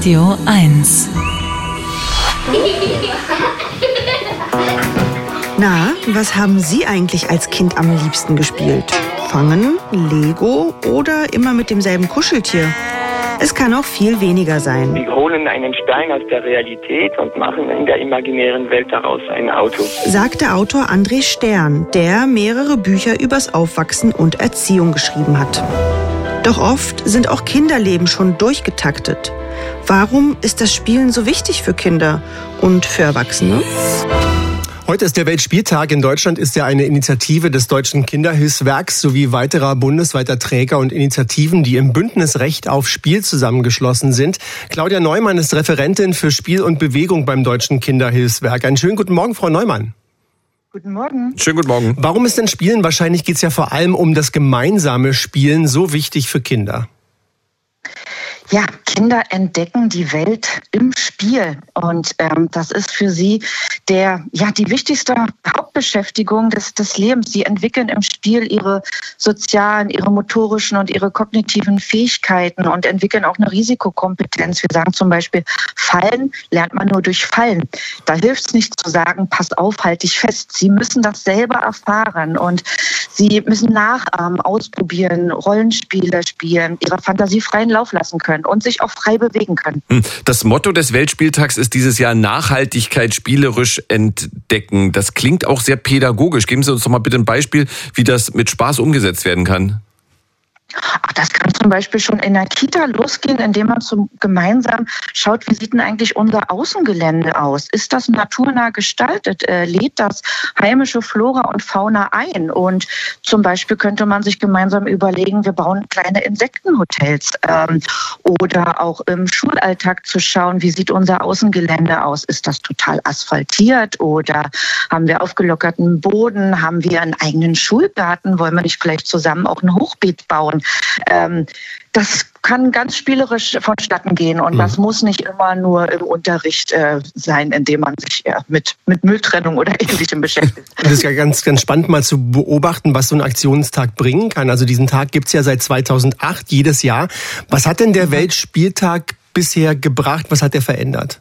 Radio 1. Na, was haben Sie eigentlich als Kind am liebsten gespielt? Fangen, Lego oder immer mit demselben Kuscheltier? Es kann auch viel weniger sein. Wir holen einen Stein aus der Realität und machen in der imaginären Welt daraus ein Auto. Sagt der Autor André Stern, der mehrere Bücher übers Aufwachsen und Erziehung geschrieben hat. Doch oft sind auch Kinderleben schon durchgetaktet. Warum ist das Spielen so wichtig für Kinder und für Erwachsene? Heute ist der Weltspieltag. In Deutschland ist ja eine Initiative des Deutschen Kinderhilfswerks sowie weiterer bundesweiter Träger und Initiativen, die im Bündnis Recht auf Spiel zusammengeschlossen sind. Claudia Neumann ist Referentin für Spiel und Bewegung beim Deutschen Kinderhilfswerk. Einen schönen guten Morgen, Frau Neumann. Guten Morgen. Schönen guten Morgen. Warum ist denn Spielen, wahrscheinlich geht es ja vor allem um das gemeinsame Spielen, so wichtig für Kinder? Ja, Kinder entdecken die Welt im Spiel und das ist für sie die wichtigste Hauptbeschäftigung des Lebens. Sie entwickeln im Spiel ihre sozialen, ihre motorischen und ihre kognitiven Fähigkeiten und entwickeln auch eine Risikokompetenz. Wir sagen zum Beispiel, Fallen lernt man nur durch Fallen. Da hilft es nicht zu sagen, pass auf, halt dich fest. Sie müssen das selber erfahren und sie müssen nachahmen, ausprobieren, Rollenspiele spielen, ihrer Fantasie freien Lauf lassen können und sich auch frei bewegen können. Das Motto des Weltspieltags ist dieses Jahr Nachhaltigkeit spielerisch entdecken. Das klingt auch sehr pädagogisch. Geben Sie uns doch mal bitte ein Beispiel, wie das mit Spaß umgesetzt werden kann. Das kann zum Beispiel schon in der Kita losgehen, indem man gemeinsam schaut, wie sieht denn eigentlich unser Außengelände aus? Ist das naturnah gestaltet? Lädt das heimische Flora und Fauna ein? Und zum Beispiel könnte man sich gemeinsam überlegen, wir bauen kleine Insektenhotels. Oder auch im Schulalltag zu schauen, wie sieht unser Außengelände aus? Ist das total asphaltiert oder haben wir aufgelockerten Boden? Haben wir einen eigenen Schulgarten? Wollen wir nicht vielleicht zusammen auch ein Hochbeet bauen? Das kann ganz spielerisch vonstatten gehen und das muss nicht immer nur im Unterricht sein, indem man sich mit Mülltrennung oder Ähnlichem beschäftigt. Das ist ja ganz, ganz spannend mal zu beobachten, was so ein Aktionstag bringen kann. Also diesen Tag gibt's ja seit 2008 jedes Jahr. Was hat denn der Weltspieltag bisher gebracht? Was hat er verändert?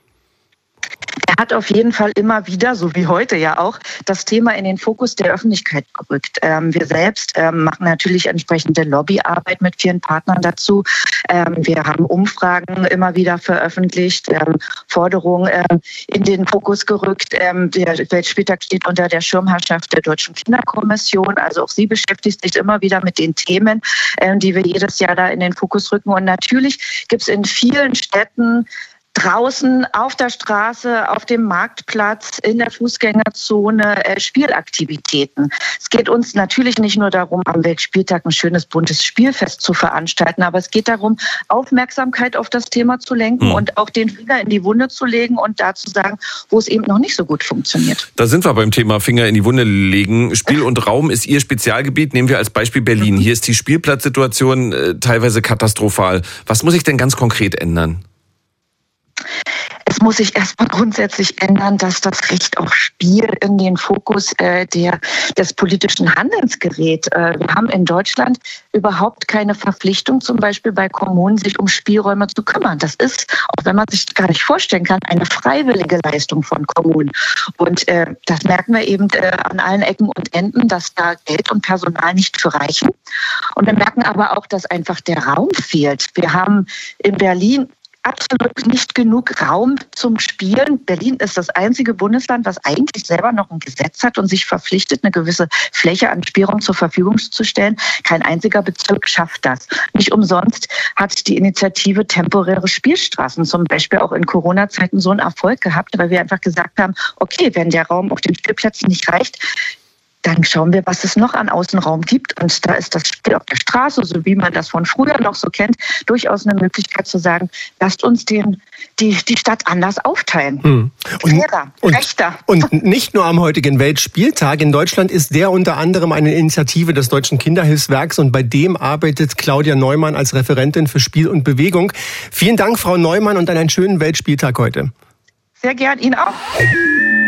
Er hat auf jeden Fall immer wieder, so wie heute ja auch, das Thema in den Fokus der Öffentlichkeit gerückt. Wir selbst machen natürlich entsprechende Lobbyarbeit mit vielen Partnern dazu. Wir haben Umfragen immer wieder veröffentlicht, Forderungen in den Fokus gerückt. Der Weltspieltag steht unter der Schirmherrschaft der Deutschen Kinderkommission. Also auch sie beschäftigt sich immer wieder mit den Themen, die wir jedes Jahr da in den Fokus rücken. Und natürlich gibt es in vielen Städten draußen auf der Straße, auf dem Marktplatz, in der Fußgängerzone Spielaktivitäten. Es geht uns natürlich nicht nur darum, am Weltspieltag ein schönes, buntes Spielfest zu veranstalten, aber es geht darum, Aufmerksamkeit auf das Thema zu lenken und auch den Finger in die Wunde zu legen und da zu sagen, wo es eben noch nicht so gut funktioniert. Da sind wir beim Thema Finger in die Wunde legen. Spiel und Raum ist Ihr Spezialgebiet. Nehmen wir als Beispiel Berlin. Hier ist die Spielplatzsituation teilweise katastrophal. Was muss sich denn ganz konkret ändern? Es muss sich erstmal grundsätzlich ändern, dass das Recht auf Spiel in den Fokus des politischen Handelns gerät. Wir haben in Deutschland überhaupt keine Verpflichtung, zum Beispiel bei Kommunen, sich um Spielräume zu kümmern. Das ist, auch wenn man sich gar nicht vorstellen kann, eine freiwillige Leistung von Kommunen. Und das merken wir eben an allen Ecken und Enden, dass da Geld und Personal nicht für reichen. Und wir merken aber auch, dass einfach der Raum fehlt. Wir haben in Berlin absolut nicht genug Raum zum Spielen. Berlin ist das einzige Bundesland, was eigentlich selber noch ein Gesetz hat und sich verpflichtet, eine gewisse Fläche an Spielraum zur Verfügung zu stellen. Kein einziger Bezirk schafft das. Nicht umsonst hat die Initiative Temporäre Spielstraßen zum Beispiel auch in Corona-Zeiten so einen Erfolg gehabt, weil wir einfach gesagt haben, okay, wenn der Raum auf den Spielplätzen nicht reicht, dann schauen wir, was es noch an Außenraum gibt. Und da ist das Spiel auf der Straße, so wie man das von früher noch so kennt, durchaus eine Möglichkeit zu sagen, lasst uns die Stadt anders aufteilen. Fairer, rechter. Und nicht nur am heutigen Weltspieltag. In Deutschland ist der unter anderem eine Initiative des Deutschen Kinderhilfswerks und bei dem arbeitet Claudia Neumann als Referentin für Spiel und Bewegung. Vielen Dank, Frau Neumann, und einen schönen Weltspieltag heute. Sehr gern, Ihnen auch.